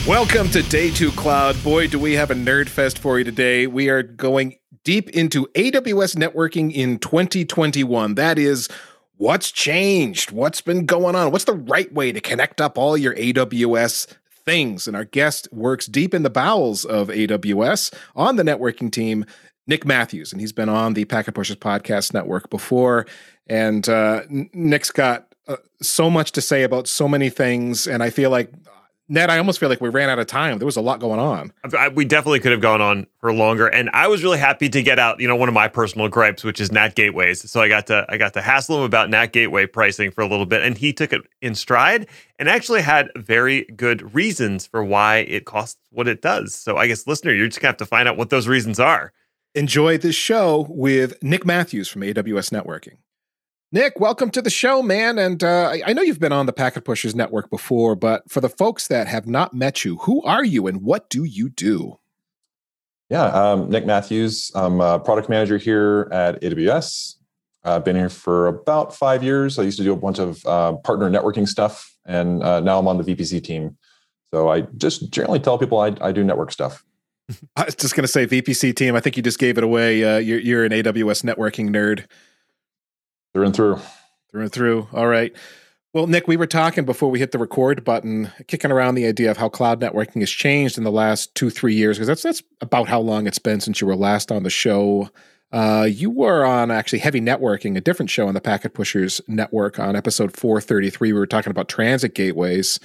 Welcome to Day 2 Cloud. Boy, do we have a nerd fest for you today. We are going deep into AWS networking in 2021. That is, what's changed? What's been going on? What's the right way to connect up all your AWS things? And our guest works deep in the bowels of AWS on the networking team, Nick Matthews. And he's been on the Packet Pushers Podcast Network before. And Nick's got so much to say about so many things. And I feel like, Ned, I almost feel like we ran out of time. There was a lot going on. We definitely could have gone on for longer. And I was really happy to get out, one of my personal gripes, which is NAT gateways. So I got to hassle him about NAT gateway pricing for a little bit. And he took it in stride and actually had very good reasons for why it costs what it does. So I guess, listener, you're just going to have to find out what those reasons are. Enjoy this show with Nick Matthews from AWS Networking. Nick, welcome to the show, man. And I know you've been on the Packet Pushers Network before, but for the folks that have not met you, who are you and what do you do? Yeah, Nick Matthews. I'm a product manager here at AWS. I've been here for about 5 years. I used to do a bunch of partner networking stuff, and now I'm on the VPC team. So I just generally tell people I do network stuff. I was just going to say VPC team. I think you just gave it away. You're an AWS networking nerd. Through and through. Through and through. All right. Well, Nick, we were talking before we hit the record button, kicking around the idea of how cloud networking has changed in the last 2-3 years, because that's about how long it's been since you were last on the show. You were on actually Heavy Networking, a different show on the Packet Pushers Network on episode 433. We were talking about transit gateways.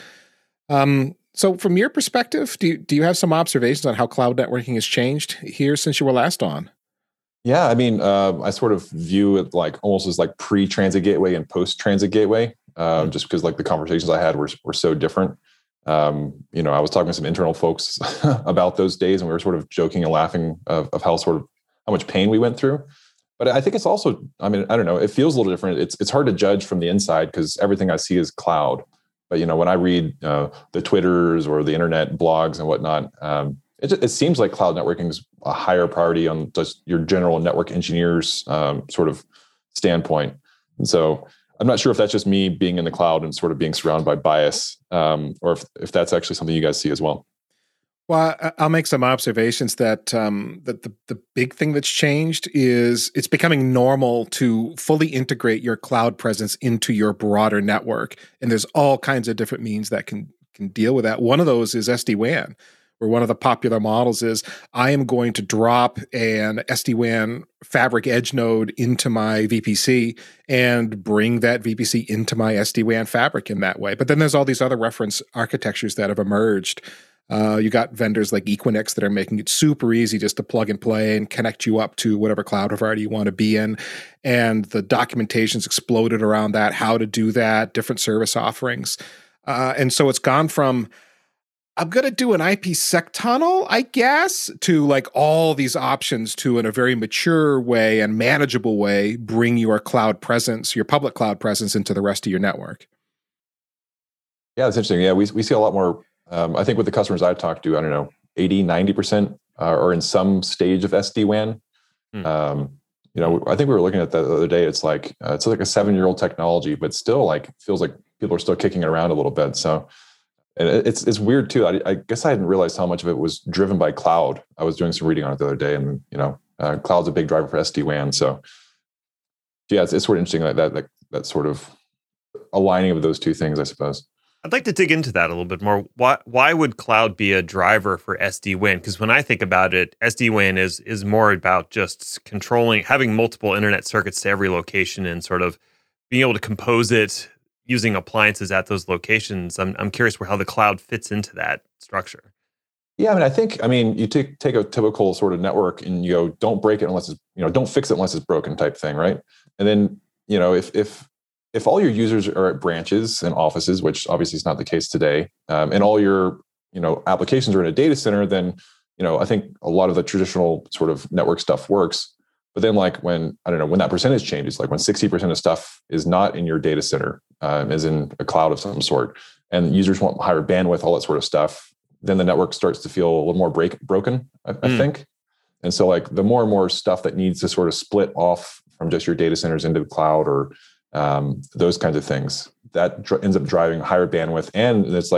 So from your perspective, do you have some observations on how cloud networking has changed here since you were last on? Yeah, I mean, I sort of view it like almost as like pre-transit gateway and post-transit gateway, just because like the conversations I had were so different. I was talking to some internal folks about those days, and we were sort of joking and laughing of how much pain we went through. But I think it's also, I mean, I don't know, it feels a little different. It's hard to judge from the inside because everything I see is cloud. But when I read the Twitters or the internet blogs and whatnot, it seems like cloud networking is a higher priority on just your general network engineers sort of standpoint. And so I'm not sure if that's just me being in the cloud and sort of being surrounded by bias, or if that's actually something you guys see as well. Well, I'll make some observations that the big thing that's changed is it's becoming normal to fully integrate your cloud presence into your broader network. And there's all kinds of different means that can deal with that. One of those is SD-WAN, where one of the popular models is I am going to drop an SD-WAN fabric edge node into my VPC and bring that VPC into my SD-WAN fabric in that way. But then there's all these other reference architectures that have emerged. You got vendors like Equinix that are making it super easy just to plug and play and connect you up to whatever cloud provider you want to be in. And the documentation's exploded around that, how to do that, different service offerings. And so it's gone from, I'm going to do an IPsec tunnel, I guess, to like all these options to, in a very mature way and manageable way, bring your cloud presence, your public cloud presence into the rest of your network. Yeah, that's interesting. Yeah, we see a lot more. I think with the customers I've talked to, I don't know, 80, 90% are in some stage of SD-WAN. I think we were looking at that the other day. It's like a 7-year-old technology, but still like feels like people are still kicking it around a little bit. So and it's weird too. I guess I hadn't realized how much of it was driven by cloud. I was doing some reading on it the other day, and cloud's a big driver for SD-WAN. So yeah, it's sort of interesting that sort of aligning of those two things, I suppose. I'd like to dig into that a little bit more. Why would cloud be a driver for SD-WAN? Because when I think about it, SD-WAN is more about just controlling, having multiple internet circuits to every location and sort of being able to compose it using appliances at those locations. I'm curious how the cloud fits into that structure. Yeah, I mean, you take a typical sort of network and you go, don't break it unless it's, don't fix it unless it's broken type thing, right? And then, if all your users are at branches and offices, which obviously is not the case today, and all your applications are in a data center, then I think a lot of the traditional sort of network stuff works. But then like when that percentage changes, like when 60% of stuff is not in your data center, is in a cloud of some sort, and users want higher bandwidth, all that sort of stuff, then the network starts to feel a little more broken, I think. And so like the more and more stuff that needs to sort of split off from just your data centers into the cloud or those kinds of things, that ends up driving higher bandwidth. And it's like,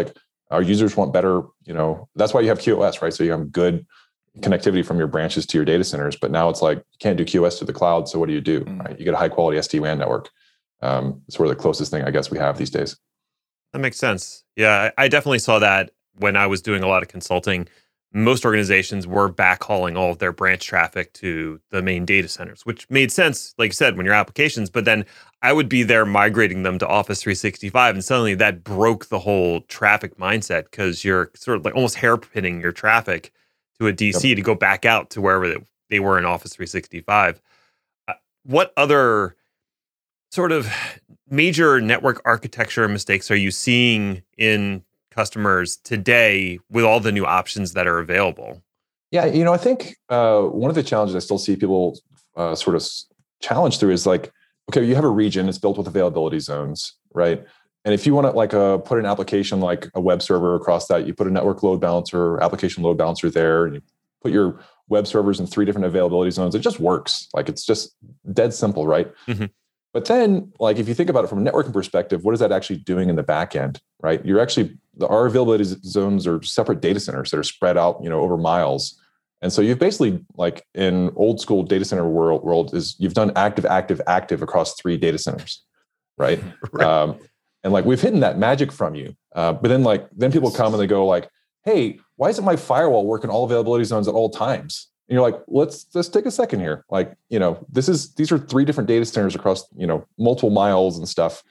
Our users want better, that's why you have QoS, right? So you have good connectivity from your branches to your data centers. But now it's like, you can't do QoS to the cloud. So what do you do? Right? You get a high quality SD-WAN network. It's sort of the closest thing I guess we have these days. That makes sense. Yeah, I definitely saw that when I was doing a lot of consulting. Most organizations were backhauling all of their branch traffic to the main data centers, which made sense, like you said, when your applications, but then I would be there migrating them to Office 365, and suddenly that broke the whole traffic mindset because you're sort of like almost hairpinning your traffic to a DC to go back out to wherever they were in Office 365. What other sort of major network architecture mistakes are you seeing in customers today with all the new options that are available? Yeah, I think one of the challenges I still see people sort of challenge through is like, okay, you have a region, it's built with availability zones, right? And if you want to put an application like a web server across that, you put a network load balancer, application load balancer there, and you put your web servers in 3 different availability zones. It just works. Like it's just dead simple, right? Mm-hmm. But then, like, if you think about it from a networking perspective, what is that actually doing in the back end, right? Our availability zones are separate data centers that are spread out, over miles. And so you've basically, like in old school data center world is you've done active, active, active across 3 data centers, right? Right. And like we've hidden that magic from you. But then people come and they go like, hey, why isn't my firewall working all availability zones at all times? And you're like, let's take a second here. Like, these are 3 different data centers across, multiple miles and stuff.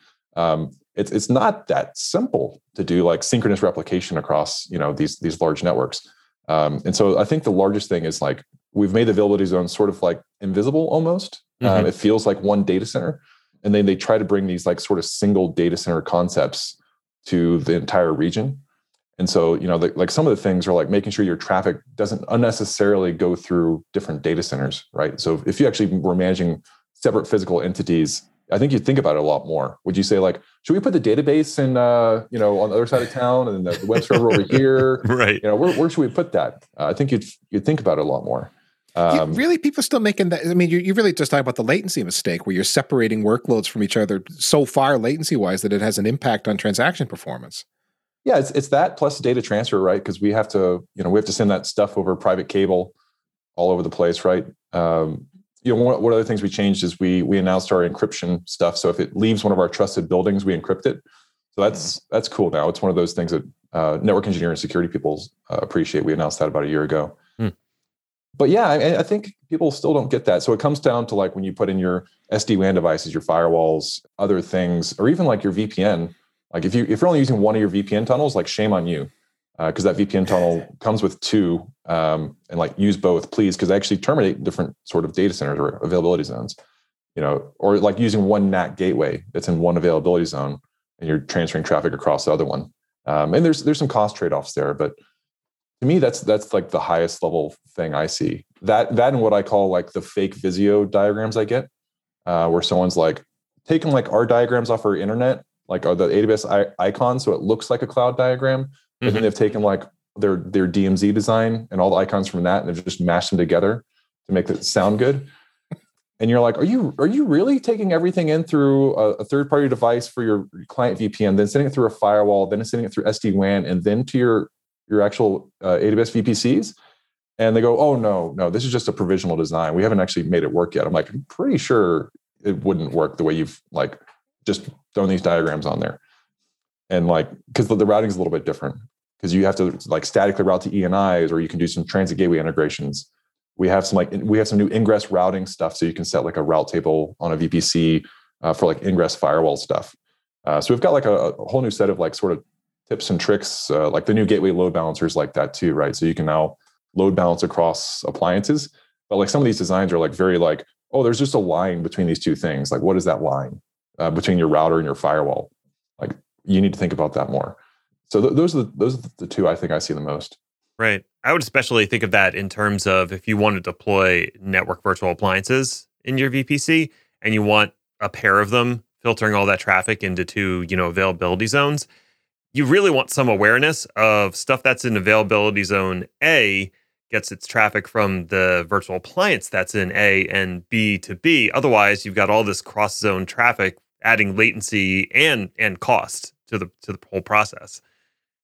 It's not that simple to do like synchronous replication across, these large networks. And so I think the largest thing is like, we've made the availability zones sort of like invisible almost. Mm-hmm. It feels like one data center. And then they try to bring these like sort of single data center concepts to the entire region. And so, like some of the things are like making sure your traffic doesn't unnecessarily go through different data centers, right? So if you actually were managing separate physical entities, I think you'd think about it a lot more. Would you say like, should we put the database in, on the other side of town and the web server over here? Right. Where should we put that? I think you'd think about it a lot more. Really, people are still making that. I mean, you're really just talking about the latency mistake where you're separating workloads from each other so far latency-wise that it has an impact on transaction performance. Yeah, it's that plus data transfer, right? Because we have to send that stuff over private cable all over the place, right? One of the things we changed is we announced our encryption stuff. So if it leaves one of our trusted buildings, we encrypt it. So that's cool now. It's one of those things that network engineering and security people appreciate. We announced that about a year ago. But yeah, I think people still don't get that. So it comes down to like when you put in your SD-WAN devices, your firewalls, other things, or even like your VPN. Like if you're only using one of your VPN tunnels, like shame on you, because that VPN tunnel comes with 2, and like use both, please, because they actually terminate different sort of data centers or availability zones, or like using one NAT gateway that's in one availability zone and you're transferring traffic across the other one. And there's some cost trade-offs there, but to me, that's like the highest level thing I see. That and what I call like the fake Visio diagrams I get, where someone's like taking like our diagrams off our internet, like the AWS icon, so it looks like a cloud diagram. Mm-hmm. And then they've taken like their DMZ design and all the icons from that, and they've just mashed them together to make it sound good. And you're like, are you really taking everything in through a third-party device for your client VPN, then sending it through a firewall, then sending it through SD-WAN, and then to your actual AWS VPCs? And they go, oh, no, this is just a provisional design. We haven't actually made it work yet. I'm like, I'm pretty sure it wouldn't work the way you've like just thrown these diagrams on there. And like, because the routing is a little bit different, because you have to like statically route to ENIs, or you can do some transit gateway integrations. We have some new ingress routing stuff, so you can set like a route table on a VPC for like ingress firewall stuff. So we've got like a whole new set of like sort of tips and tricks, like the new gateway load balancers like that too, right? So you can now load balance across appliances. But like some of these designs are like very like, oh, there's just a line between these two things. Like, what is that line between your router and your firewall? Like, you need to think about that more. So those are the 2 I think I see the most. Right. I would especially think of that in terms of if you want to deploy network virtual appliances in your VPC and you want a pair of them filtering all that traffic into 2, availability zones, you really want some awareness of stuff that's in availability zone A gets its traffic from the virtual appliance that's in A and B to B. Otherwise, you've got all this cross-zone traffic adding latency and cost to the whole process.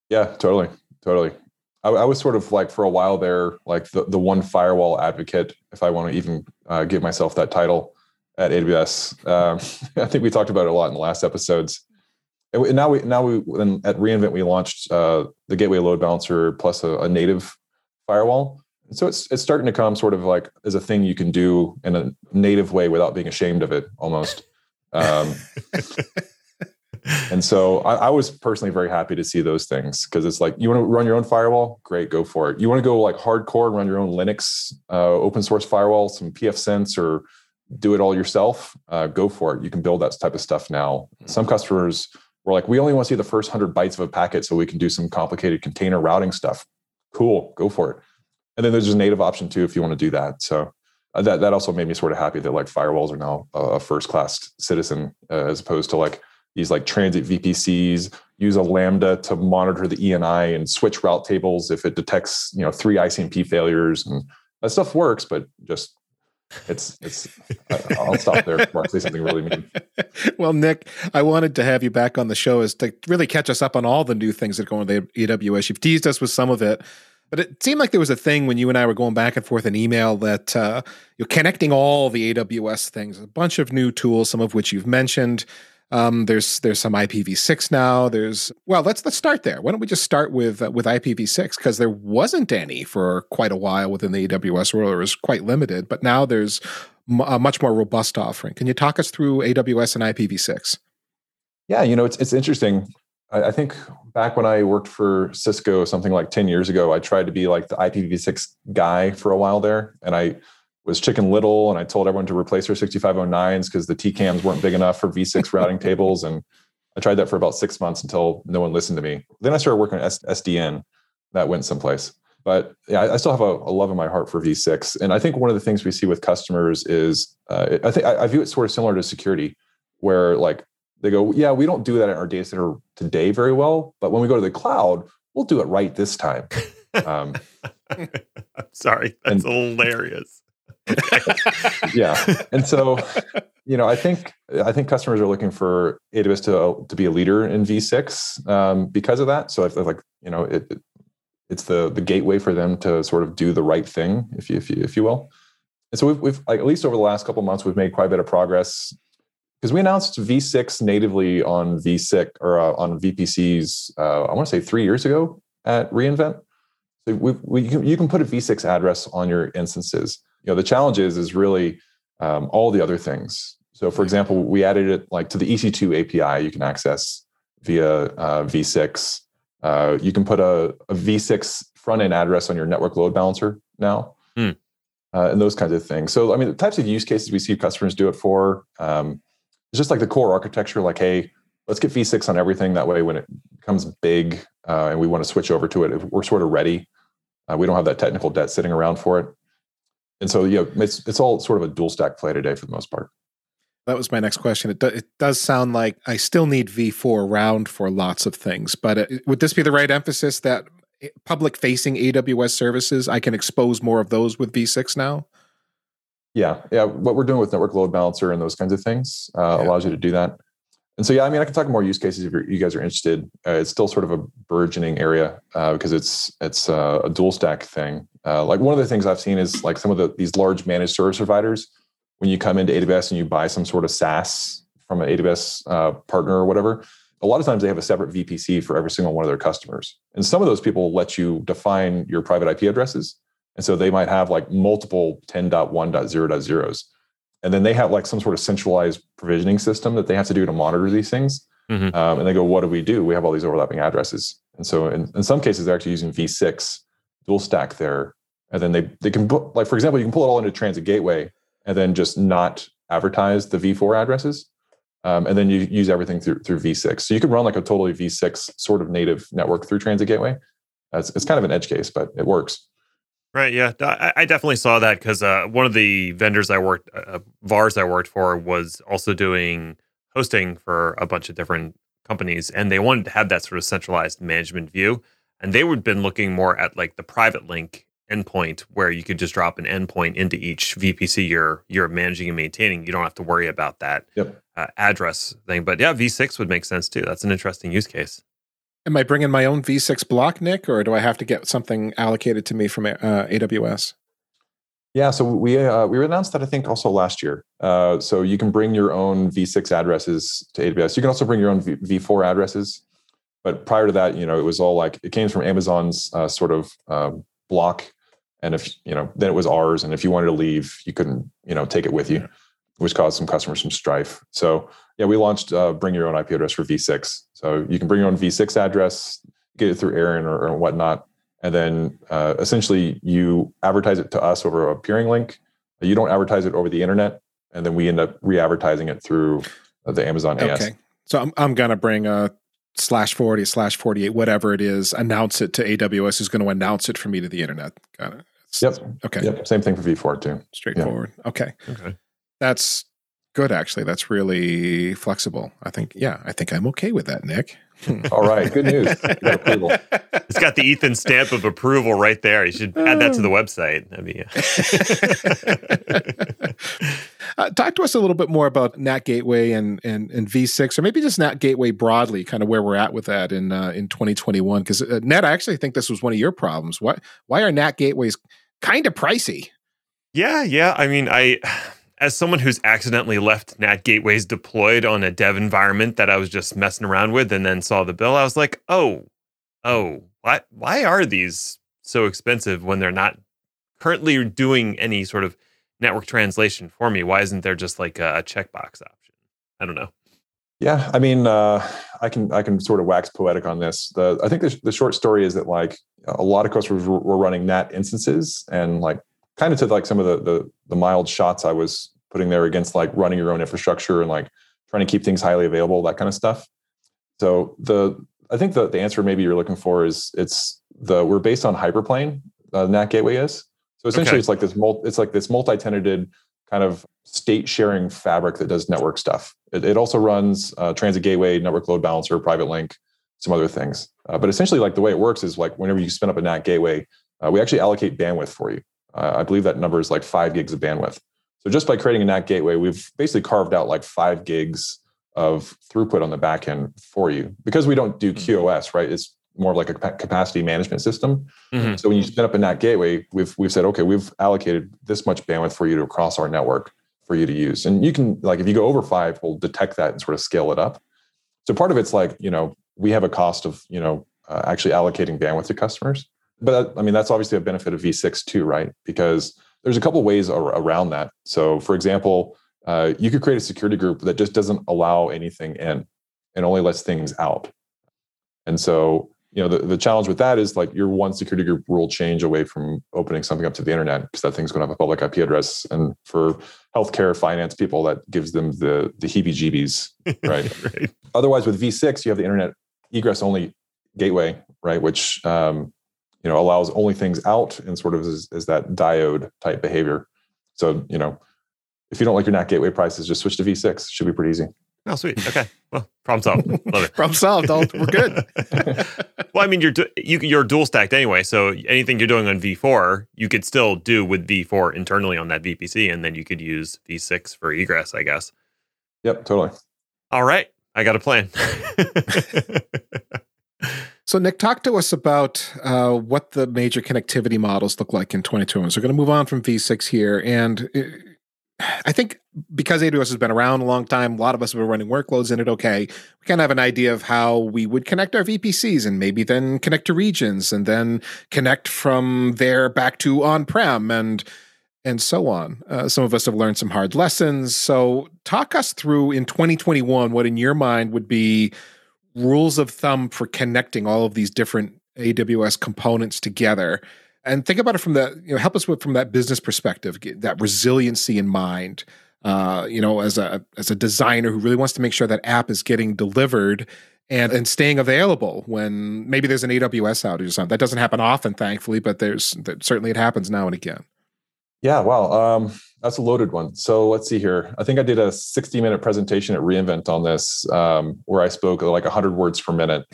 Yeah, totally. Totally. I was sort of like for a while there, like the one firewall advocate, if I want to even give myself that title at AWS. I think we talked about it a lot in the last episodes. And now we at reInvent we launched the Gateway Load Balancer plus a native firewall. And so it's starting to come sort of like as a thing you can do in a native way without being ashamed of it, almost. And so I was personally very happy to see those things, because it's like, you want to run your own firewall? Great, go for it. You want to go like hardcore and run your own Linux open source firewall, some pfSense, or do it all yourself? Go for it. You can build that type of stuff now. Some customers were like, we only want to see the first 100 bytes of a packet so we can do some complicated container routing stuff. Cool, go for it. And then there's a native option too if you want to do that. So that also made me sort of happy that like firewalls are now a first-class citizen, as opposed to like these like transit VPCs, use a Lambda to monitor the ENI and switch route tables if it detects, 3 ICMP failures. And that stuff works, but just it's I'll stop there before I say something really mean. Well, Nick, I wanted to have you back on the show is to really catch us up on all the new things that go on with AWS. You've teased us with some of it, but it seemed like there was a thing when you and I were going back and forth in email that you're connecting all the AWS things, a bunch of new tools, some of which you've mentioned. There's some IPv6 now. Let's start there. Why don't we just start with IPv6, because there wasn't any for quite a while within the AWS world. It was quite limited, but now there's a much more robust offering. Can you talk us through AWS and IPv6? Yeah, it's interesting. I think back when I worked for Cisco, something like 10 years ago, I tried to be like the IPv6 guy for a while there, and I was Chicken Little, and I told everyone to replace their 6509s because the TCAMs weren't big enough for v6 routing tables. And I tried that for about 6 months until no one listened to me. Then I started working on SDN. That went someplace. But yeah, I still have a love in my heart for v6. And I think one of the things we see with customers is, I view it sort of similar to security, where like they go, yeah, we don't do that in our data center today very well, but when we go to the cloud, we'll do it right this time. I'm sorry, that's hilarious. Yeah. And so, I think customers are looking for AWS to be a leader in v6 because of that. So I feel like, it's the gateway for them to sort of do the right thing, if you will. And so we've like, at least over the last couple of months, we've made quite a bit of progress, because we announced v6 natively on v6 or on VPCs. I want to say 3 years ago at reInvent. So you can put a v6 address on your instances. The challenge is really all the other things. So, for example, we added it like to the EC2 API. You can access via v6. You can put a v6 front end address on your network load balancer now, and those kinds of things. So, I mean, the types of use cases we see customers do it for, it's just like the core architecture. Like, hey, let's get v6 on everything. That way, when it becomes big and we want to switch over to it, we're sort of ready. We don't have that technical debt sitting around for it. And so, it's all sort of a dual stack play today for the most part. That was my next question. It does sound like I still need v4 around for lots of things, but would this be the right emphasis that public-facing AWS services, I can expose more of those with v6 now? Yeah. What we're doing with Network Load Balancer and those kinds of things allows you to do that. And so, I can talk more use cases if you guys are interested. It's still sort of a burgeoning area because it's a dual stack thing. Like one of the things I've seen is like some of these large managed service providers, when you come into AWS and you buy some sort of SaaS from an AWS partner or whatever, a lot of times they have a separate VPC for every single one of their customers. And some of those people let you define your private IP addresses. And so they might have like multiple 10.1.0.0s. And then they have like some sort of centralized provisioning system that they have to do to monitor these things. Mm-hmm. And they go, what do? We have all these overlapping addresses. And so in some cases, they're actually using v6 dual stack there. And then they can put, like, for example, you can pull it all into Transit Gateway and then just not advertise the v4 addresses. And then you use everything through v6. So you can run like a totally v6 sort of native network through Transit Gateway. It's kind of an edge case, but it works. Right. Yeah, I definitely saw that because one of the vendors VARs I worked for was also doing hosting for a bunch of different companies, and they wanted to have that sort of centralized management view. And they would have been looking more at like the private link endpoint, where you could just drop an endpoint into each VPC you're managing and maintaining. You don't have to worry about that address thing. But yeah, v6 would make sense too. That's an interesting use case. Am I bringing my own V6 block, Nick, or do I have to get something allocated to me from AWS? Yeah, so we announced that I think also last year. So you can bring your own V6 addresses to AWS. You can also bring your own V4 addresses. But prior to that, it was all like it came from Amazon's sort of block, and if then it was ours. And if you wanted to leave, you couldn't take it with you, which caused some customers some strife. So yeah, we launched bring your own IP address for V6. So you can bring your own V6 address, get it through Aaron or whatnot. And then essentially you advertise it to us over a peering link. You don't advertise it over the internet. And then we end up re-advertising it through the Amazon AS. Okay. So I'm going to bring a /40, /48, whatever it is, announce it to AWS, who's going to announce it for me to the internet. Got it. Yep. Okay. Yep. Same thing for V4 too. Straightforward. Yeah. Okay. That's good, actually. That's really flexible. I think I'm okay with that, Nick. All right. Good news. You got approval. It's got the Ethan stamp of approval right there. You should add that to the website. Talk to us a little bit more about NAT Gateway and V6, or maybe just NAT Gateway broadly, kind of where we're at with that in 2021. Because Ned, I actually think this was one of your problems. Why are NAT Gateways kind of pricey? Yeah. I mean, as someone who's accidentally left NAT gateways deployed on a dev environment that I was just messing around with and then saw the bill, I was like, why are these so expensive when they're not currently doing any sort of network translation for me? Why isn't there just like a checkbox option? I don't know. Yeah, I mean, I can sort of wax poetic on this. I think the short story is that like a lot of customers were running NAT instances, and like kind of to like some of the mild shots I was putting there against like running your own infrastructure and like trying to keep things highly available, that kind of stuff. So I think the answer maybe you're looking for is we're based on Hyperplane. NAT Gateway is. So essentially it's like this multi-tenanted kind of state sharing fabric that does network stuff. It also runs Transit Gateway, Network Load Balancer, Private Link, some other things. But essentially like the way it works is like whenever you spin up a NAT Gateway, we actually allocate bandwidth for you. I believe that number is like 5 gigs of bandwidth. So just by creating a NAT gateway, we've basically carved out like 5 gigs of throughput on the back end for you. Because we don't do QoS, right? It's more of like a capacity management system. Mm-hmm. So when you spin up a NAT gateway, we've said, okay, we've allocated this much bandwidth for you to across our network for you to use. And you can, like, if you go over 5, we'll detect that and sort of scale it up. So part of it's like, we have a cost of, actually allocating bandwidth to customers. But I mean, that's obviously a benefit of V6 too, right? Because there's a couple of ways around that. So for example, you could create a security group that just doesn't allow anything in and only lets things out. And so, the challenge with that is like you're one security group rule change away from opening something up to the internet, because that thing's going to have a public IP address. And for healthcare finance people, that gives them the heebie-jeebies, right? Right. Otherwise, with V6, you have the internet egress only gateway, right? Which allows only things out and sort of is that diode type behavior. So, if you don't like your NAT gateway prices, just switch to V6. Should be pretty easy. Oh, sweet. Okay. Well, problem solved. Love it. Problem solved. We're good. Well, I mean, you're dual stacked anyway. So anything you're doing on V4, you could still do with V4 internally on that VPC, and then you could use V6 for egress, I guess. Yep, totally. All right. I got a plan. So, Nick, talk to us about what the major connectivity models look like in 2021. So we're going to move on from V6 here. And I think because AWS has been around a long time, a lot of us have been running workloads in it. Okay, we kind of have an idea of how we would connect our VPCs, and maybe then connect to regions, and then connect from there back to on-prem and so on. Some of us have learned some hard lessons. So talk us through in 2021 what in your mind would be rules of thumb for connecting all of these different AWS components together. And think about it from help us from that business perspective, that resiliency in mind. As a designer who really wants to make sure that app is getting delivered and staying available when maybe there's an AWS outage or something. That doesn't happen often, thankfully, but certainly it happens now and again. Yeah, well, that's a loaded one. So let's see here. I think I did a 60-minute presentation at reInvent on this, where I spoke like 100 words per minute.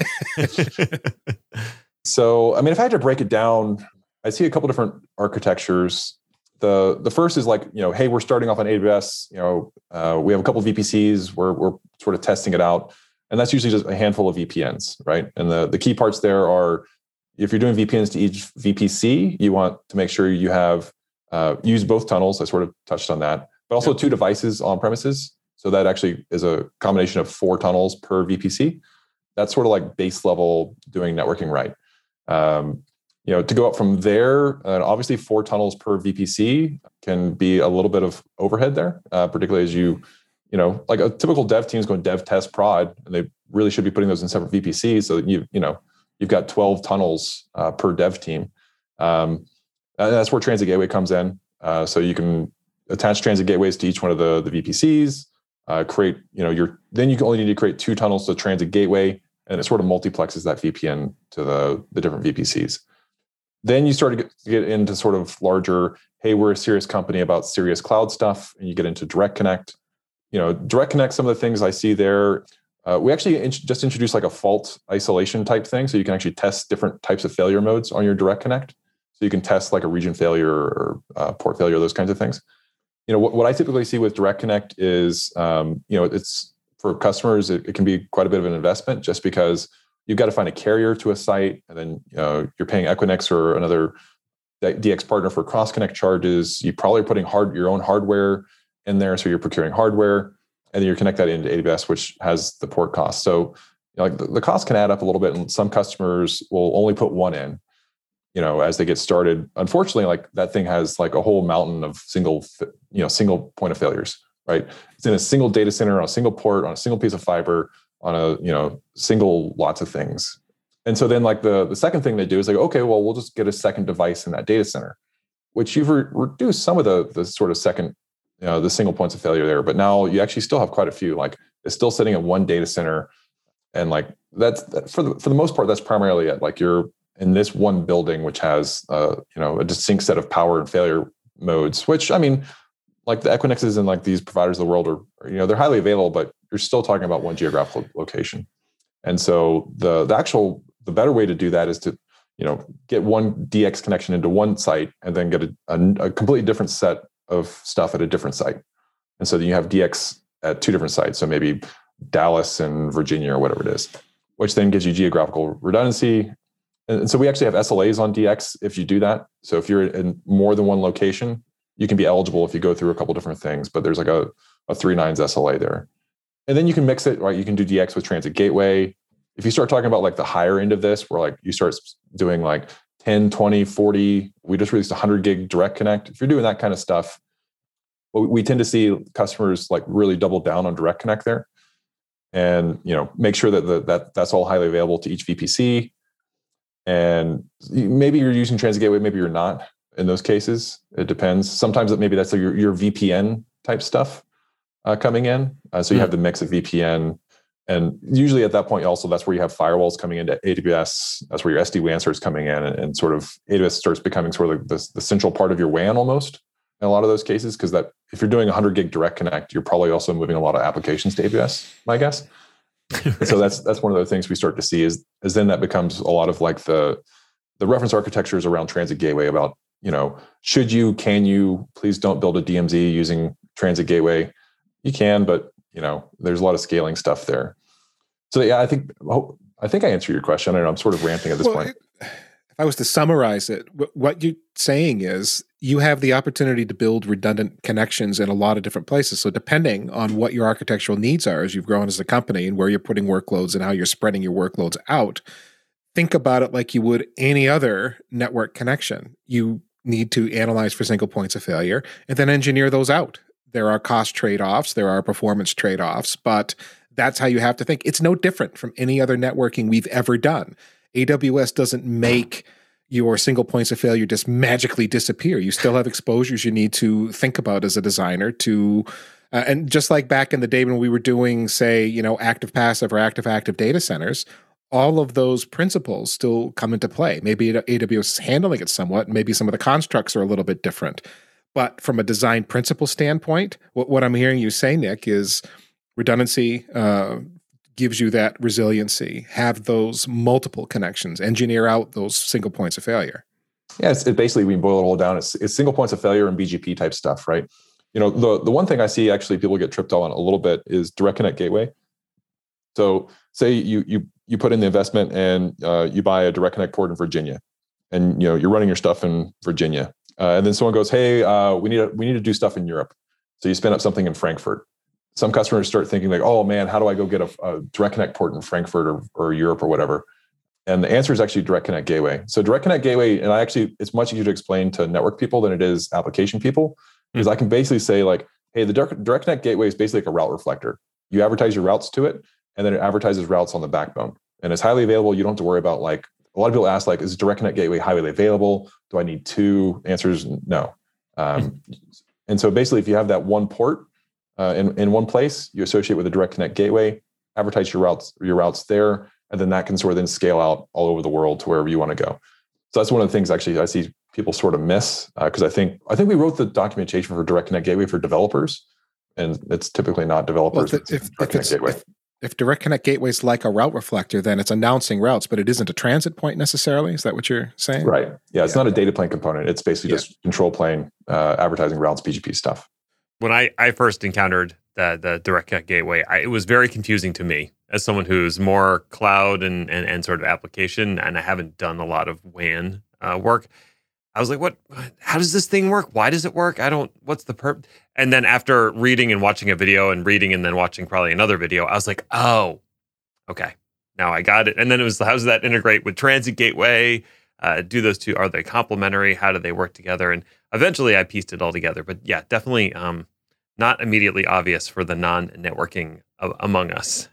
So, I mean, if I had to break it down, I see a couple different architectures. The first is like, hey, we're starting off on AWS. We have a couple of VPCs. We're sort of testing it out. And that's usually just a handful of VPNs, right? And the key parts there are, if you're doing VPNs to each VPC, you want to make sure you have use both tunnels. I sort of touched on that, but also 2 devices on premises. So that actually is a combination of 4 tunnels per VPC. That's sort of like base level doing networking right. To go up from there, obviously 4 tunnels per VPC can be a little bit of overhead there, particularly as like a typical dev team is going dev, test, prod, and they really should be putting those in separate VPCs. So that you've got 12 tunnels per dev team. And that's where Transit Gateway comes in. So you can attach transit gateways to each one of the VPCs, create, then you only need to create 2 tunnels to Transit Gateway, and it sort of multiplexes that VPN to the different VPCs. Then you start to get into sort of larger, hey, we're a serious company about serious cloud stuff, and you get into Direct Connect. Direct Connect, some of the things I see there, we actually just introduced like a fault isolation type thing. So you can actually test different types of failure modes on your Direct Connect. So you can test like a region failure or port failure, those kinds of things. What I typically see with Direct Connect is, it's for customers, it can be quite a bit of an investment just because you've got to find a carrier to a site, and then you're paying Equinix or another DX partner for cross-connect charges. You probably are putting your own hardware in there, so you're procuring hardware, and then you connect that into AWS, which has the port cost. So the cost can add up a little bit, and some customers will only put one in, as they get started. Unfortunately, like that thing has like a whole mountain of single point of failures, right? It's in a single data center, on a single port, on a single piece of fiber, on a single lots of things. And so then like the second thing they do is like, okay, well, we'll just get a second device in that data center, which you've reduced some of the sort of second, the single points of failure there. But now you actually still have quite a few. Like it's still sitting in one data center, and like that's for the most part, that's primarily it. Like you're in this one building, which has a distinct set of power and failure modes, which I mean, like the Equinixes and like these providers of the world are, they're highly available, but you're still talking about one geographical location. And so the better way to do that is to, get one DX connection into one site and then get a completely different set of stuff at a different site. And so then you have DX at 2 different sites. So maybe Dallas and Virginia or whatever it is, which then gives you geographical redundancy. And so we actually have SLAs on DX if you do that. So if you're in more than one location, you can be eligible if you go through a couple different things, but there's like a 3 nines SLA there. And then you can mix it, right? You can do DX with Transit Gateway. If you start talking about like the higher end of this, where like you start doing like 10, 20, 40, we just released 100 gig Direct Connect. If you're doing that kind of stuff, we tend to see customers like really double down on Direct Connect there, and make sure that that's all highly available to each VPC. And maybe you're using Transit Gateway, maybe you're not. In those cases, it depends. Sometimes maybe that's your VPN type stuff coming in. So you have the mix of VPN, and usually at that point also that's where you have firewalls coming into AWS. That's where your SD-WAN starts coming in, and sort of AWS starts becoming sort of the central part of your WAN almost in a lot of those cases. Because that if you're doing 100 gig Direct Connect, you're probably also moving a lot of applications to AWS, my guess. So that's one of the things we start to see is then that becomes a lot of like the reference architectures around Transit Gateway about, can you please don't build a DMZ using Transit Gateway? You can, but there's a lot of scaling stuff there. So yeah, I think I answered your question. I don't know, I'm sort of ranting at this point. If I was to summarize it, what you're saying is you have the opportunity to build redundant connections in a lot of different places. So depending on what your architectural needs are as you've grown as a company and where you're putting workloads and how you're spreading your workloads out, think about it like you would any other network connection. You need to analyze for single points of failure and then engineer those out. There are cost trade-offs, there are performance trade-offs, but that's how you have to think. It's no different from any other networking we've ever done. AWS doesn't make your single points of failure just magically disappear. You still have exposures you need to think about as a designer to, and just like back in the day when we were doing, say, active-passive or active-active data centers, all of those principles still come into play. Maybe AWS is handling it somewhat, maybe some of the constructs are a little bit different. But from a design principle standpoint, what I'm hearing you say, Nick, is redundancy gives you that resiliency. Have those multiple connections. Engineer out those single points of failure. Yeah, it's basically, we boil it all down. It's single points of failure and BGP type stuff, right? The one thing I see actually people get tripped on a little bit is Direct Connect Gateway. So say you put in the investment and you buy a direct connect port in Virginia, and you're running your stuff in Virginia, and then someone goes, hey, we need to do stuff in Europe. So you spin up something in Frankfurt. Some customers start thinking like, oh man, how do I go get a direct connect port in Frankfurt or Europe or whatever? And the answer is actually Direct Connect Gateway. So Direct Connect Gateway, and it's much easier to explain to network people than it is application people, because I can basically say like, hey, the Direct Connect Gateway is basically like a route reflector. You advertise your routes to it, and then it advertises routes on the backbone. And it's highly available. You don't have to worry about like, a lot of people ask like, is Direct Connect Gateway highly available? Do I need two? The answer is no. And so basically, if you have that one port in one place, you associate with a Direct Connect Gateway, advertise your routes there, and then that can sort of then scale out all over the world to wherever you want to go. So that's one of the things actually I see people sort of miss, because I think we wrote the documentation for Direct Connect Gateway for developers, and it's typically not developers. Well, if Direct Connect Gateway is like a route reflector, then it's announcing routes, but it isn't a transit point necessarily. Is that what you're saying? Right. Yeah, it's not a data plane component. It's basically just control plane, advertising routes, BGP stuff. When I first encountered the Direct Connect Gateway, it was very confusing to me as someone who's more cloud and sort of application, and I haven't done a lot of WAN work. I was like, how does this thing work? Why does it work? What's the purpose? And then after reading and watching a video and reading and then watching probably another video, I was like, oh, okay, now I got it. And then it was, how does that integrate with Transit Gateway? Do those two, are they complementary? How do they work together? And eventually I pieced it all together. But yeah, definitely not immediately obvious for the non-networking among us.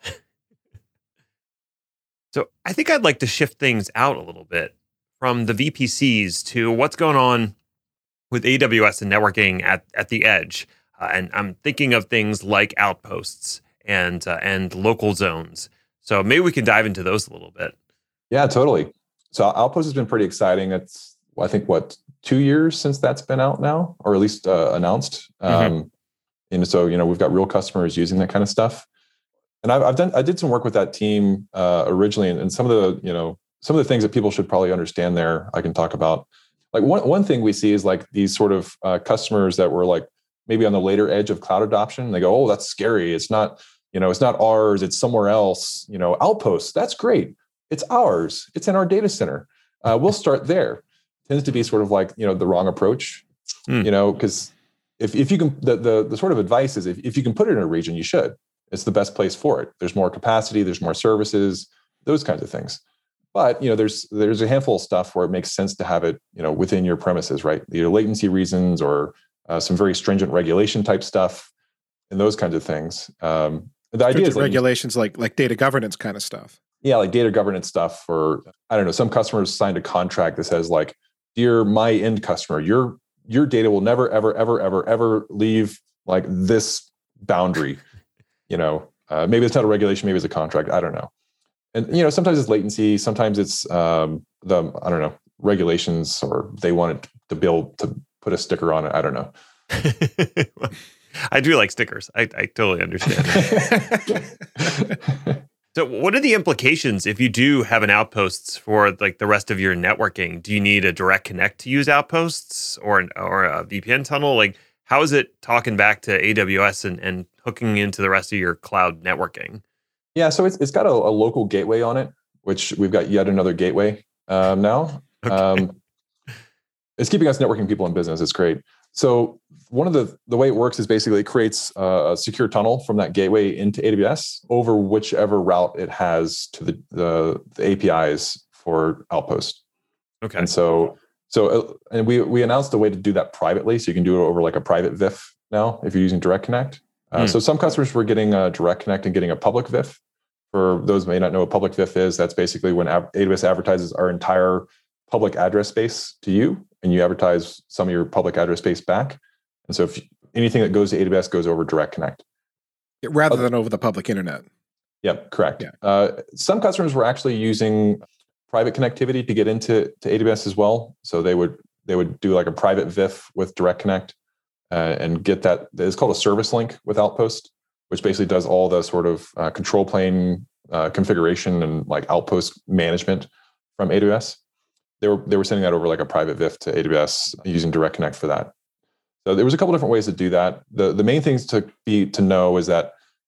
So I think I'd like to shift things out a little bit from the VPCs to what's going on with AWS and networking at the edge. And I'm thinking of things like outposts and local zones. So maybe we can dive into those a little bit. Yeah, totally. So Outpost has been pretty exciting. It's, I think, 2 years since that's been out now, or at least announced. And so, we've got real customers using that kind of stuff. And I did some work with that team originally, and some of the things that people should probably understand there, I can talk about. Like one thing we see is like these sort of customers that were like maybe on the later edge of cloud adoption. They go, oh, that's scary. It's not, it's not ours. It's somewhere else. Outposts, that's great. It's ours. It's in our data center. We'll start there. Tends to be sort of like, the wrong approach, because if you can, the sort of advice is if you can put it in a region, you should. It's the best place for it. There's more capacity, there's more services, those kinds of things. But, there's a handful of stuff where it makes sense to have it, within your premises, right? Either latency reasons or some very stringent regulation type stuff and those kinds of things. The idea is regulations like data governance kind of stuff. Yeah, like data governance stuff, or I don't know, some customers signed a contract that says like, dear my end customer, your data will never, ever, ever, ever, ever leave like this boundary. Maybe it's not a regulation, maybe it's a contract. I don't know. And, sometimes it's latency, sometimes it's regulations, or they wanted to put a sticker on it. I don't know. I do like stickers. I totally understand. So what are the implications if you do have an Outposts for like the rest of your networking? Do you need a direct connect to use Outposts or a VPN tunnel? Like, how is it talking back to AWS and hooking into the rest of your cloud networking? Yeah, so it's got a local gateway on it, which we've got yet another gateway now. Okay. It's keeping us networking people in business. It's great. So one of the way it works is basically it creates a secure tunnel from that gateway into AWS over whichever route it has to the APIs for Outpost. Okay. And so we announced a way to do that privately, so you can do it over like a private VIF now if you're using Direct Connect. So some customers were getting a Direct Connect and getting a public VIF. For those who may not know what public VIF is, that's basically when AWS advertises our entire public address space to you, and you advertise some of your public address space back. And so if anything that goes to AWS goes over Direct Connect. Rather than over the public internet. Yep, correct. Yeah. Some customers were actually using private connectivity to get into AWS as well. So they would do like a private VIF with Direct Connect and get that. It's called a service link with Outpost, which basically does all the sort of control plane configuration and like Outpost management from AWS. They were sending that over like a private VIF to AWS using Direct Connect for that. So there was a couple different ways to do that. The main things to know is that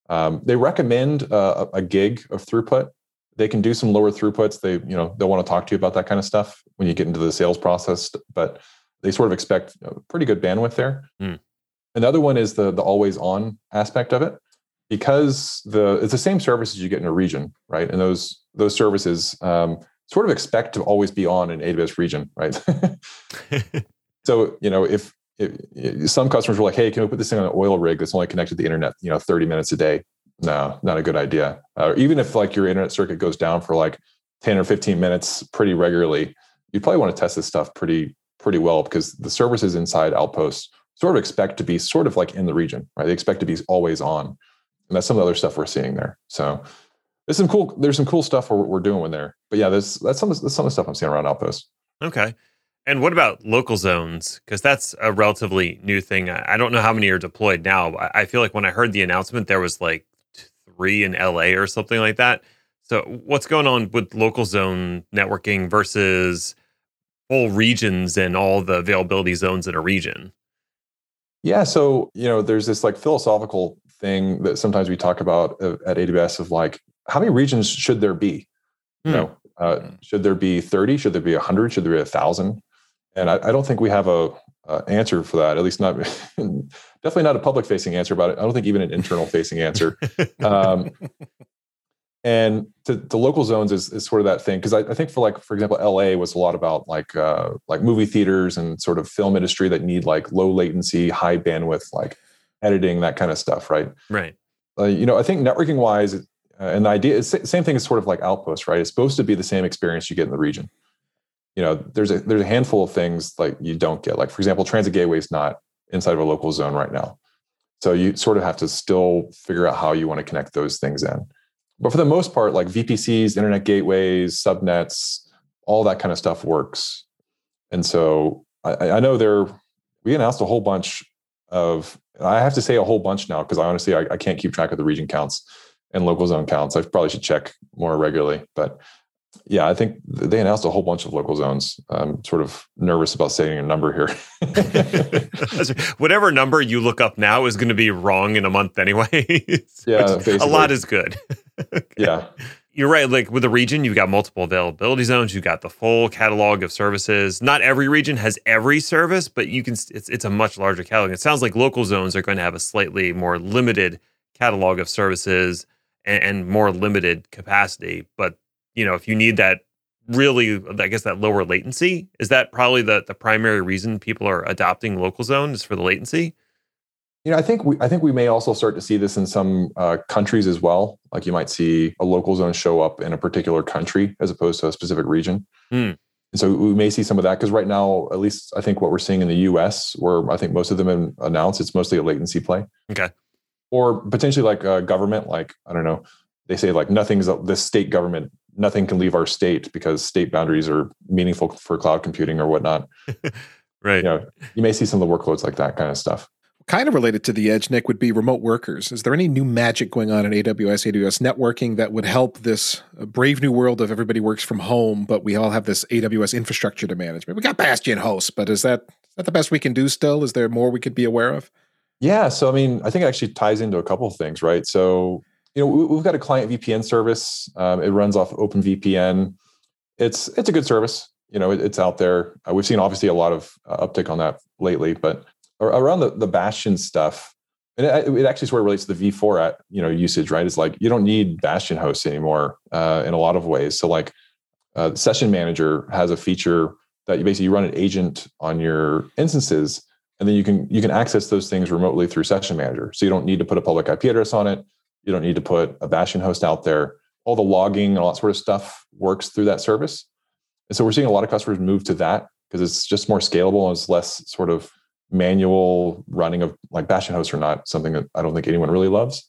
They recommend a gig of throughput. They can do some lower throughputs. They'll want to talk to you about that kind of stuff when you get into the sales process, but they sort of expect pretty good bandwidth there. Another one is the always on aspect of it, because it's the same services you get in a region, right? And those services sort of expect to always be on an AWS region, right? So, if some customers were like, hey, can we put this thing on an oil rig that's only connected to the internet, 30 minutes a day? No, not a good idea. Or even if like your internet circuit goes down for like 10 or 15 minutes pretty regularly, you probably want to test this stuff pretty well, because the services inside Outposts sort of expect to be sort of like in the region, right? They expect to be always on. And that's some of the other stuff we're seeing there. So there's some cool stuff we're doing there. But yeah, that's some of the stuff I'm seeing around Outposts. Okay. And what about local zones? Because that's a relatively new thing. I don't know how many are deployed now. I feel like when I heard the announcement, there was like 3 in LA or something like that. So what's going on with local zone networking versus whole regions and all the availability zones in a region? Yeah. So, there's this like philosophical thing that sometimes we talk about at AWS of like, how many regions should there be? Should there be 30? Should there be 100? Should there be 1,000? And I don't think we have a answer for that. At least not, definitely not a public facing answer about it. I don't think even an internal facing answer. And the local zones is sort of that thing. Because I think for example, LA was a lot about like movie theaters and sort of film industry that need like low latency, high bandwidth, like editing, that kind of stuff, right? Right. I think networking wise, and the idea is same thing as sort of like Outposts, right? It's supposed to be the same experience you get in the region. There's a handful of things like you don't get. Like for example, Transit Gateway is not inside of a local zone right now. So you sort of have to still figure out how you want to connect those things in. But for the most part, like VPCs, internet gateways, subnets, all that kind of stuff works. And so I know we announced a whole bunch I have to say a whole bunch now, because honestly, I can't keep track of the region counts and local zone counts. I probably should check more regularly. But yeah, I think they announced a whole bunch of local zones. I'm sort of nervous about saying a number here. Whatever number you look up now is going to be wrong in a month anyway. Yeah, basically. A lot is good. Okay. Yeah. You're right. Like with the region, you've got multiple availability zones. You've got the full catalog of services. Not every region has every service, but it's a much larger catalog. It sounds like local zones are going to have a slightly more limited catalog of services and more limited capacity. But if you need that really, I guess that lower latency, is that probably the primary reason people are adopting local zone is for the latency? I think we may also start to see this in some countries as well. Like you might see a local zone show up in a particular country as opposed to a specific region. And so we may see some of that, because right now, at least I think what we're seeing in the US, where I think most of them have announced, it's mostly a latency play. Okay. Or potentially like government, like, I don't know, they say like this state government, nothing can leave our state because state boundaries are meaningful for cloud computing or whatnot. Right. You may see some of the workloads like that kind of stuff. Kind of related to the edge, Nick, would be remote workers. Is there any new magic going on in AWS networking that would help this brave new world of everybody works from home, but we all have this AWS infrastructure to manage? We got Bastion hosts, but is that the best we can do still? Is there more we could be aware of? Yeah. So, I mean, I think it actually ties into a couple of things, right? So, we've got a client VPN service. It runs off OpenVPN. It's a good service. It's out there. We've seen obviously a lot of uptick on that lately, but around the Bastion stuff, and it actually sort of relates to the V4 usage, right? It's like you don't need Bastion hosts anymore in a lot of ways. So like Session Manager has a feature that you run an agent on your instances, and then you can access those things remotely through Session Manager. So you don't need to put a public IP address on it. You don't need to put a Bastion host out there. All the logging and all that sort of stuff works through that service. And so we're seeing a lot of customers move to that because it's just more scalable and it's less sort of manual running of like Bastion hosts are not something that I don't think anyone really loves.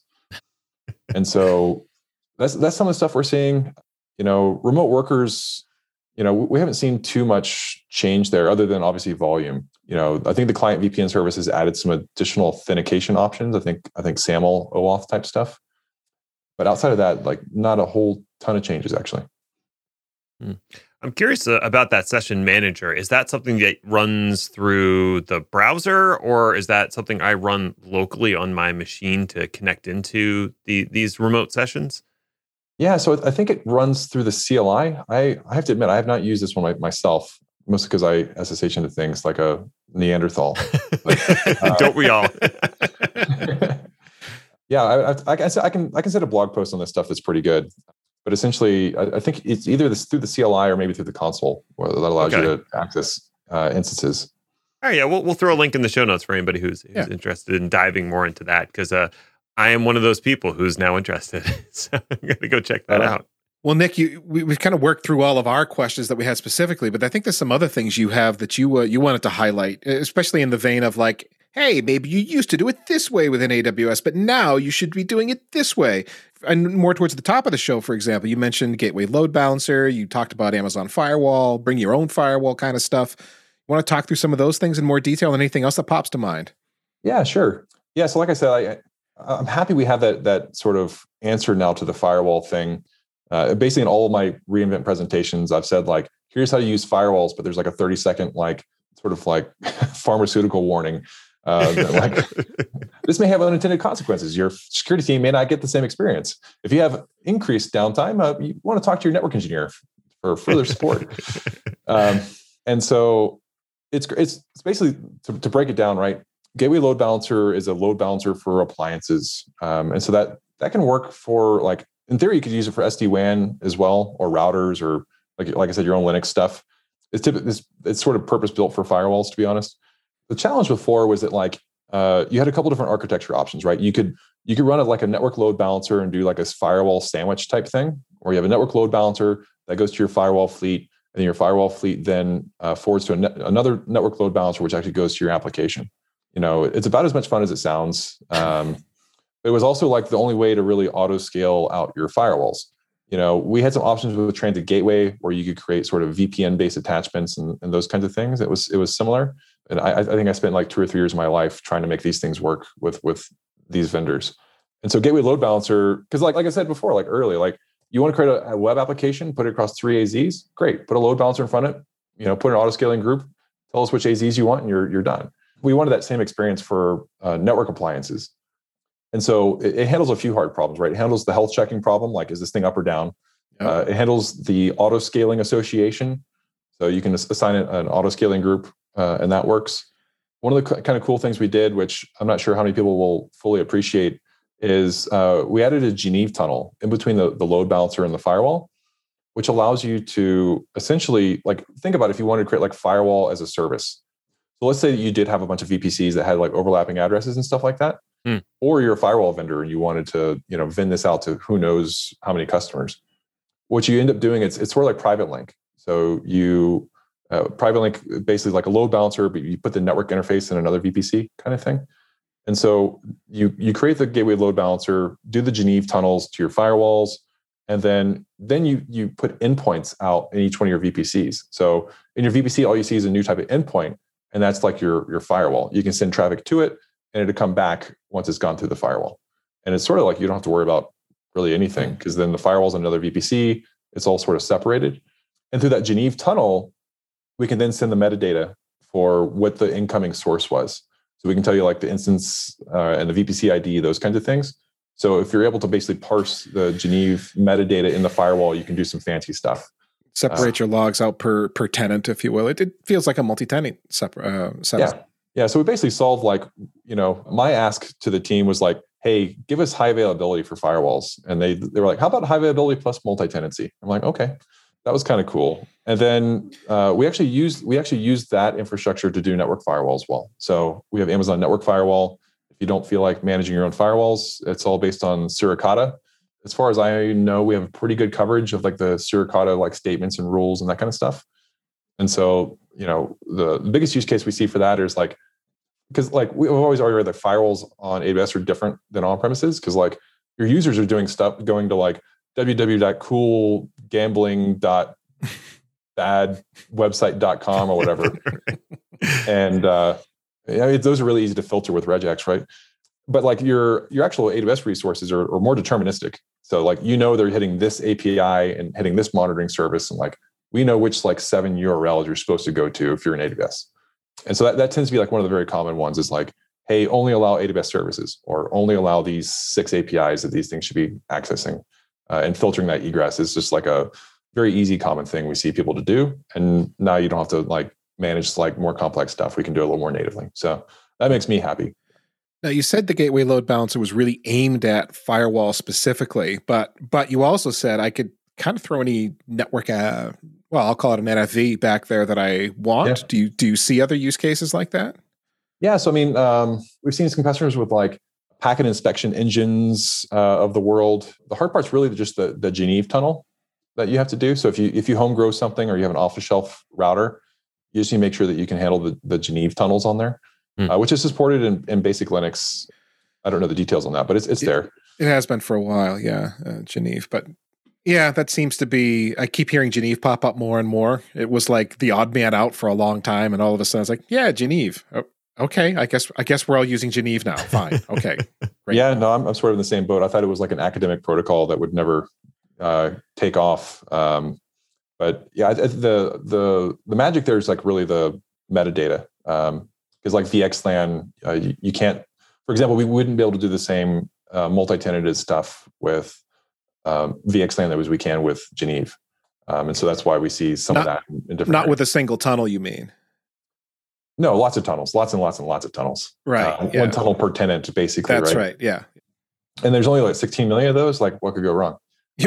And so that's some of the stuff we're seeing. Remote workers, we haven't seen too much change there other than obviously volume. I think the client VPN service has added some additional authentication options. I think SAML OAuth type stuff. But outside of that, like not a whole ton of changes actually. I'm curious about that session manager. Is that something that runs through the browser, or is that something I run locally on my machine to connect into these remote sessions? Yeah, so I think it runs through the CLI. I have to admit, I have not used this one myself, mostly because I SSH into things like a Neanderthal. Don't we all? Yeah, I can set a blog post on this stuff that's pretty good. But essentially, I think it's either through the CLI or maybe through the console, where that allows you to access instances. All right, yeah, we'll throw a link in the show notes for anybody who's interested in diving more into that, because I am one of those people who's now interested. So I'm going to go check that out. Well, Nick, we've kind of worked through all of our questions that we had specifically, but I think there's some other things you have that you wanted to highlight, especially in the vein of like, hey, maybe you used to do it this way within AWS, but now you should be doing it this way. And more towards the top of the show, for example, you mentioned Gateway Load Balancer. You talked about Amazon Firewall, bring your own firewall kind of stuff. You want to talk through some of those things in more detail and anything else that pops to mind? Yeah, sure. Yeah, so like I said, I'm happy we have that sort of answer now to the firewall thing. Basically, in all of my reInvent presentations, I've said like, here's how to use firewalls, but there's like a 30-second like sort of like pharmaceutical warning. Like this may have unintended consequences. Your security team may not get the same experience. If you have increased downtime, you want to talk to your network engineer for further support. And so it's basically to break it down, right? Gateway Load Balancer is a load balancer for appliances, and so that can work for like in theory you could use it for SD-WAN as well, or routers, or like I said, your own Linux stuff. It's sort of purpose built for firewalls, to be honest. The challenge before was that like you had a couple different architecture options, right? You could run it like a network load balancer and do like a firewall sandwich type thing, or you have a network load balancer that goes to your firewall fleet, and then your firewall fleet then forwards to another network load balancer, which actually goes to your application. You know, it's about as much fun as it sounds. It was also like the only way to really auto scale out your firewalls. You know, we had some options with Transit Gateway where you could create sort of VPN based attachments and those kinds of things. It was similar. And I think I spent like 2 or 3 years of my life trying to make these things work with these vendors. And so Gateway Load Balancer, because like I said before, like earlier, like you want to create a web application, put it across 3 AZs, great. Put a load balancer in front of it, you know, put an auto scaling group, tell us which AZs you want, and you're done. We wanted that same experience for network appliances. And so it handles a few hard problems, right? It handles the health checking problem, like is this thing up or down? Yep. It handles the auto scaling association. So you can assign an auto scaling group and that works. One of the kind of cool things we did, which I'm not sure how many people will fully appreciate, is we added a Geneve tunnel in between the load balancer and the firewall, which allows you to essentially, like, think about if you wanted to create like firewall as a service. So let's say that you did have a bunch of VPCs that had like overlapping addresses and stuff like that, or you're a firewall vendor and you wanted to, you know, vend this out to who knows how many customers. What you end up doing, it's sort of like private link. So you private link basically like a load balancer, but you put the network interface in another VPC kind of thing. And so you create the gateway load balancer, do the Geneve tunnels to your firewalls, and then you put endpoints out in each one of your VPCs. So in your VPC, all you see is a new type of endpoint, and that's like your firewall. You can send traffic to it, and it'll come back once it's gone through the firewall. And it's sort of like you don't have to worry about really anything, because then the firewall's another VPC. It's all sort of separated. And through that Geneve tunnel, we can then send the metadata for what the incoming source was. So we can tell you like the instance and the VPC ID, those kinds of things. So if you're able to basically parse the Geneve metadata in the firewall, you can do some fancy stuff. Separate your logs out per tenant, if you will. It feels like a multi-tenant setup. Yeah. So we basically solved like, you know, my ask to the team was like, hey, give us high availability for firewalls. And they were like, how about high availability plus multi-tenancy? I'm like, okay, that was kind of cool. And then we actually used that infrastructure to do network firewall as well. So we have Amazon Network Firewall. If you don't feel like managing your own firewalls, it's all based on Suricata. As far as I know, we have pretty good coverage of like the Suricata like statements and rules and that kind of stuff. And so, you know, the biggest use case we see for that is like, because like we've always argued that firewalls on AWS are different than on premises, because like your users are doing stuff going to like www.coolgambling.badwebsite.com or whatever. And those are really easy to filter with regex, right? But like your actual AWS resources are more deterministic. So like, you know, they're hitting this API and hitting this monitoring service, and like we know which like 7 URLs you're supposed to go to if you're in AWS. And so that tends to be like one of the very common ones is like, hey, only allow AWS services, or only allow these 6 APIs that these things should be accessing. And filtering that egress is just like a very easy common thing we see people to do. And now you don't have to like manage like more complex stuff. We can do it a little more natively. So that makes me happy. Now, you said the gateway load balancer was really aimed at firewall specifically, but you also said I could kind of throw any network, I'll call it an NFV back there that I want. Yeah. Do you see other use cases like that? Yeah. So, I mean, we've seen some customers with like packet inspection engines of the world. The hard part's really just the Geneve tunnel that you have to do. So if you home grow something or you have an off-the-shelf router, you just need to make sure that you can handle the Geneve tunnels on there, which is supported in basic Linux. I don't know the details on that, but it's there. It has been for a while, yeah, Geneve. But yeah, that seems to be, I keep hearing Geneve pop up more and more. It was like the odd man out for a long time, and all of a sudden it's like, yeah, Geneve. Oh, okay, I guess we're all using Geneve now. Fine, okay. Great. Yeah, no, I'm sort of in the same boat. I thought it was like an academic protocol that would never take off. But yeah, the magic there is like really the metadata. Because like VXLAN, you can't, for example, we wouldn't be able to do the same multi-tenanted stuff with VXLAN that we can with Geneve. And so that's why we see some of that in different Not areas. with a single tunnel, you mean? No, lots of tunnels, lots and lots and lots of tunnels. Right. One tunnel per tenant, basically. That's right. Yeah. And there's only like 16 million of those. Like, what could go wrong?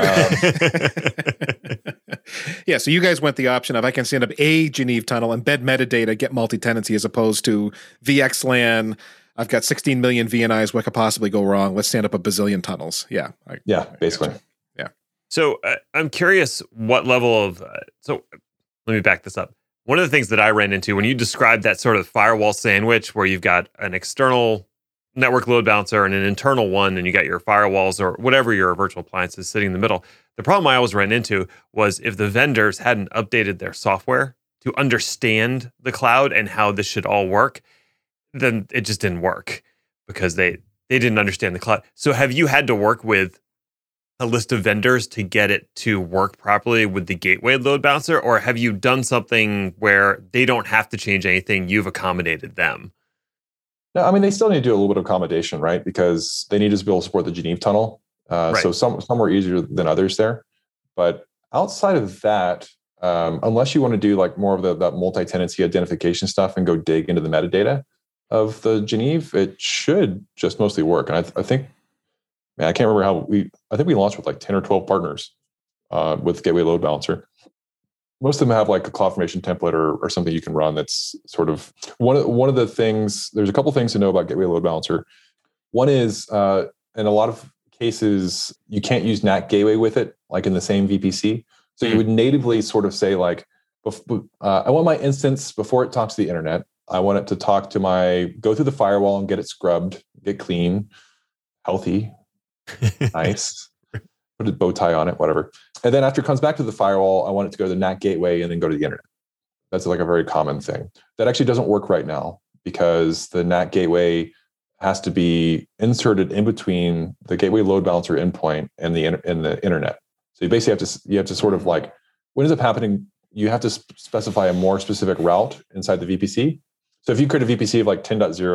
Yeah, so you guys went the option of I can stand up a Geneve tunnel, embed metadata, get multi-tenancy, as opposed to VXLAN. I've got 16 million VNIs. What could possibly go wrong? Let's stand up a bazillion tunnels. Yeah. Basically. Yeah. So I'm curious what level of, so let me back this up. One of the things that I ran into when you described that sort of firewall sandwich where you've got an external network load balancer and an internal one, and you got your firewalls or whatever your virtual appliance is sitting in the middle. The problem I always ran into was if the vendors hadn't updated their software to understand the cloud and how this should all work, then it just didn't work because they didn't understand the cloud. So have you had to work with a list of vendors to get it to work properly with the gateway load balancer, or have you done something where they don't have to change anything, you've accommodated them? No, I mean, they still need to do a little bit of accommodation, right? Because they need to be able to support the Geneve tunnel. Right. So some were easier than others there. But outside of that, unless you want to do like more of that multi-tenancy identification stuff and go dig into the metadata of the Geneve, it should just mostly work. And I think, man, I can't remember I think we launched with like 10 or 12 partners with Gateway Load Balancer. Most of them have like a CloudFormation template or something you can run. That's sort of one of the things. There's a couple things to know about Gateway Load Balancer. One is in a lot of cases you can't use NAT Gateway with it, like in the same VPC. So you would natively sort of say like, I want my instance before it talks to the internet. I want it to go through the firewall and get it scrubbed, get clean, healthy, nice. Put a bow tie on it, whatever. And then after it comes back to the firewall, I want it to go to the NAT gateway and then go to the internet. That's like a very common thing. That actually doesn't work right now because the NAT gateway has to be inserted in between the gateway load balancer endpoint and the internet. So you basically have to sort of like, what ends up happening, you have to specify a more specific route inside the VPC. So if you create a VPC of like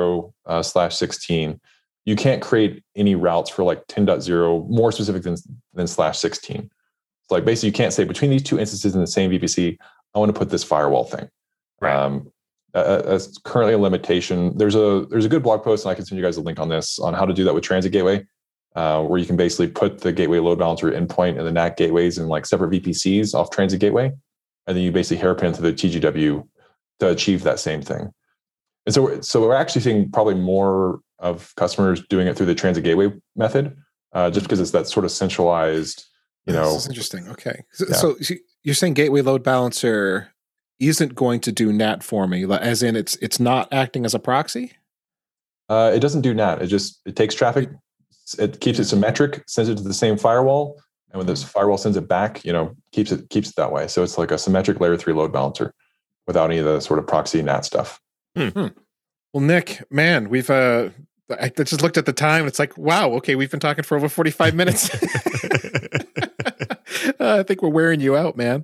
10.0/16, you can't create any routes for like 10.0 more specific than /16. So like basically you can't say between these two instances in the same VPC, I want to put this firewall thing. Right. That's currently a limitation. There's a good blog post, and I can send you guys a link on this, on how to do that with Transit Gateway, where you can basically put the gateway load balancer endpoint and the NAT gateways in like separate VPCs off Transit Gateway, and then you basically hairpin to the TGW to achieve that same thing. And so we're actually seeing probably more of customers doing it through the Transit Gateway method, just because it's that sort of centralized, This is interesting. Okay. So you're saying Gateway Load Balancer isn't going to do NAT for me, as in it's not acting as a proxy? It doesn't do NAT. It takes traffic, it keeps it symmetric, sends it to the same firewall, and when this firewall sends it back, keeps it that way. So it's like a symmetric layer 3 load balancer without any of the sort of proxy NAT stuff. Mm-hmm. Well, Nick, man, I just looked at the time and it's like, wow, okay, we've been talking for over 45 minutes. I think we're wearing you out, man.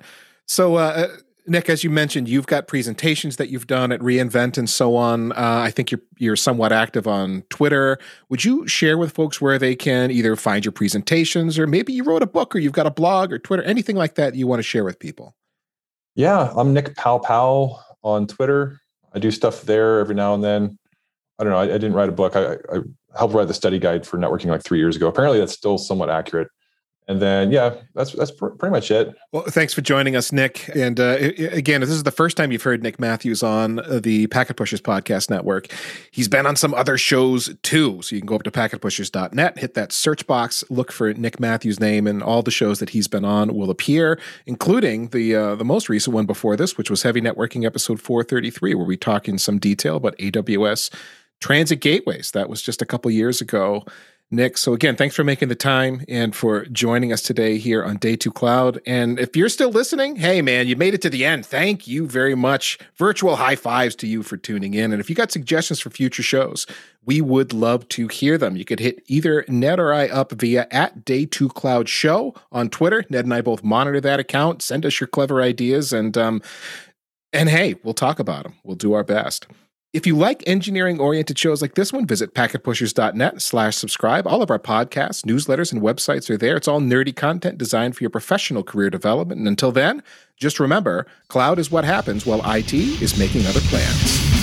So, Nick, as you mentioned, you've got presentations that you've done at reInvent and so on. I think you're somewhat active on Twitter. Would you share with folks where they can either find your presentations, or maybe you wrote a book, or you've got a blog or Twitter, anything like that you want to share with people? Yeah, I'm Nick Powell on Twitter. I do stuff there every now and then. I don't know. I didn't write a book. I helped write the study guide for networking like 3 years ago. Apparently, that's still somewhat accurate. And then, yeah, that's pretty much it. Well, thanks for joining us, Nick. And again, if this is the first time you've heard Nick Matthews on the Packet Pushers Podcast Network, he's been on some other shows too. So you can go up to packetpushers.net, hit that search box, look for Nick Matthews' name, and all the shows that he's been on will appear, including the most recent one before this, which was Heavy Networking episode 433, where we talk in some detail about AWS Transit Gateways. That was just a couple years ago. Nick, so again, thanks for making the time and for joining us today here on Day 2 Cloud. And if you're still listening, hey man, you made it to the end. Thank you very much. Virtual high fives to you for tuning in. And if you got suggestions for future shows, we would love to hear them. You could hit either Ned or I up via @Day2Cloud Show on Twitter. Ned and I both monitor that account. Send us your clever ideas, and hey, we'll talk about them. We'll do our best. If you like engineering-oriented shows like this one, visit packetpushers.net/subscribe. All of our podcasts, newsletters, and websites are there. It's all nerdy content designed for your professional career development. And until then, just remember, cloud is what happens while IT is making other plans.